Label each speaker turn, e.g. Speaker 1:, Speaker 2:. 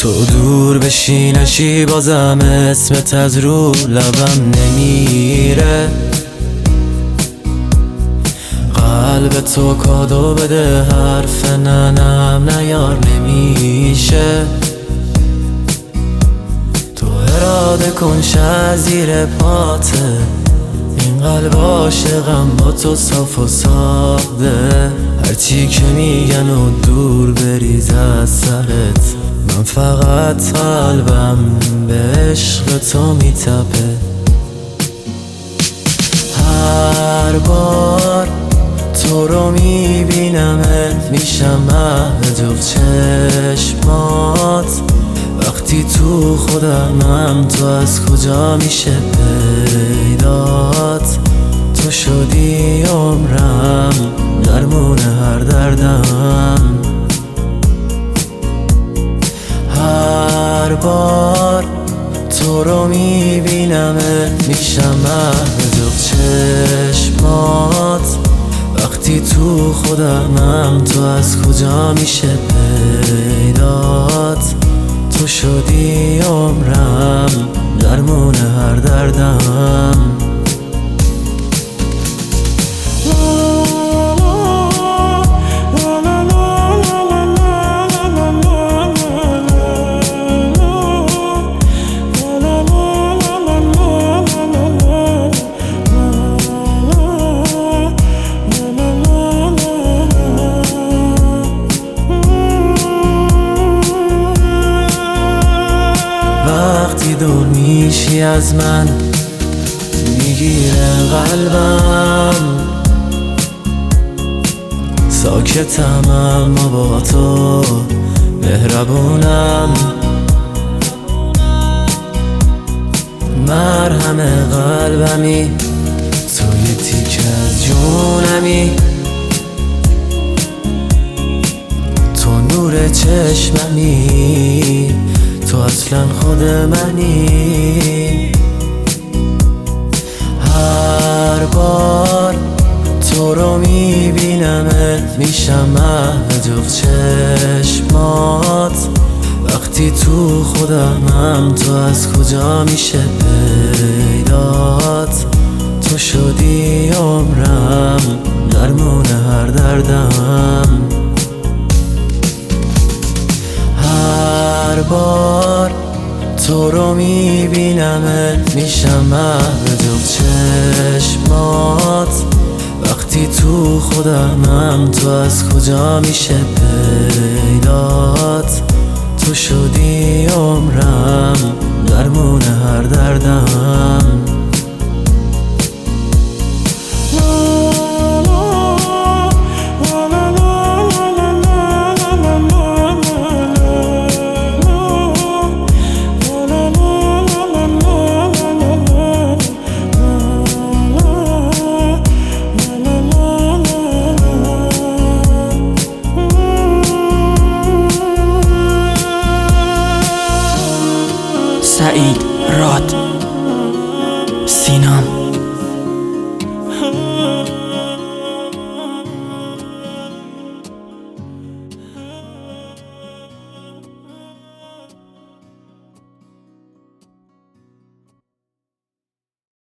Speaker 1: تو دور بشی نشی بازم اسمت از رو لبم نمیره. قلب تو کادو بده حرف ننم نیار نمیشه. تو اراده کن شه زیر پاته، این قلب عاشقم با تو صاف و ساده. هرچی که میگن و دور بریز از سرت، من فقط قلبم به عشق تو میتپه. هر بار تو رو میبینمت میشم محو جفت چشمات. وقتی تو خودمم تو از کجا میشه پیدات؟ تو شدی عمرم درمون هر دردم. هر بار تو رو میبینمت میشم محو جفت چشمات. وقتی تو خودمم تو از کجا میشه پیدات؟ تو شدی عمرم درمون هر دردم. وقتی دور میشی از من میگیره قلبم، ساکتم اما با تو مهربونم. مرهم قلبمی تو یه تیکه از جونمی. تو نور چشممی، تو اصلا خود منی. هر بار تو رو میبینمت میشم محو جفت چشمات. وقتی تو خودمم تو از کجا میشه پیدات؟ تو شدی عمرم درمون هر دردم. هر بار تو رو میبینمت میشم محو جفت چشمات. وقتی تو خودمم تو از کجا میشه پیدات؟ تو شدی عمرم درمون هر دردم.
Speaker 2: سعید راد.